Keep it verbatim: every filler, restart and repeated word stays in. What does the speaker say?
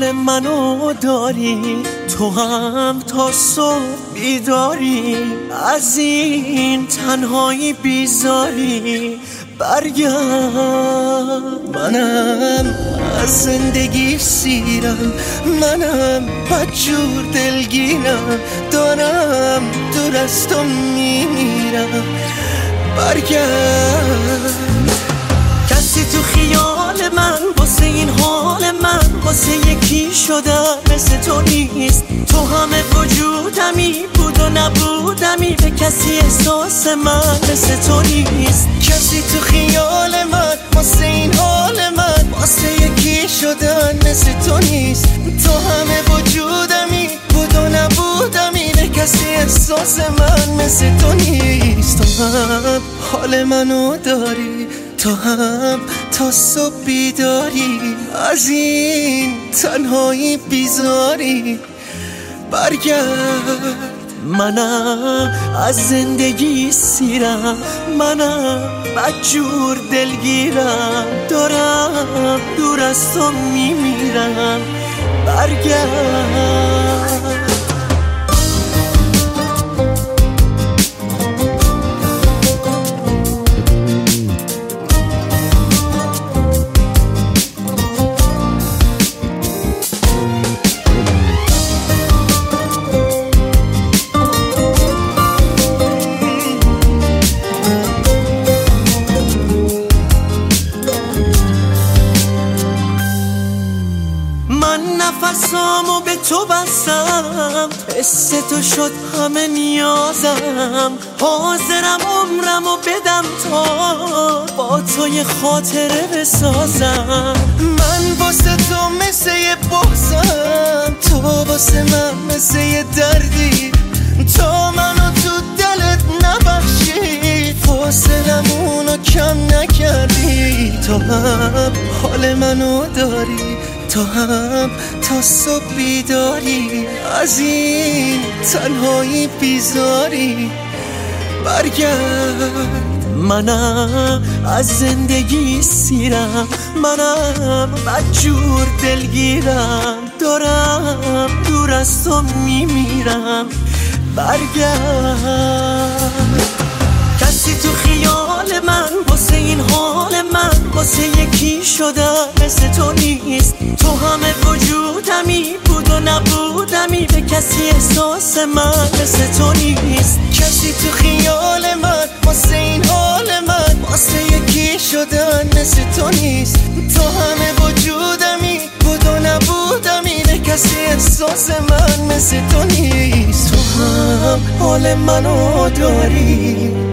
حال منو داری، تو هم تا صبح بیداری، از این تنهایی بیزاری برگرد. منم از زندگی سیرم، منم بدجور دلگیرم، دارم دور از تو میمیرم برگرد. کسی تو خیال من واسه این حال من واسه یکی شدن مثل تو نیست. تو همه وجودمی بود و نبودمی، به کسی احساس من مثل تو نیست. کسی تو خیال من واسه این حال من واسه یکی شدن مثل تو نیست. تو همه وجودمی بود و نبودمی، به کسی احساس من مثل تو نیست. تو هم حال منو داری، تو هم تا صبح بیداری، از این تنهایی بیزاری برگرد. منم از زندگی سیرم، منم بدجور دلگیرم، دارم دور از تو میمیرم برگرد. من نفسامو به تو بستم، حس تو شد همه نیازم، حاضرم عمرمو بدم تا با تو یه خاطره بسازم. من واسه تو مثل یه بغضم، تو واسه من مثل یه دردی، تو منو تو دلت نبخشی، فاصلمونو کم نکردی. تو هم حال منو داری، تو هم تا صبح بیداری، از این تنهایی بیزاری برگرد. منم از زندگی سیرم، منم بدجور دلگیرم، دارم دور از تو میمیرم برگرد. کسی تو خیال من واسه این حال من واسه یکی شدن مثل تو نیست. تو همه وجودمی بود و نبودمی، به کسی احساس من مثل تو نیست. کسی تو خیال من واسه این حال من واسه یکی شدن مثل تو نیست. تو همه وجودمی بود و نبودمی، به کسی احساس من مثل تو نیست. تو هم حال منو داری،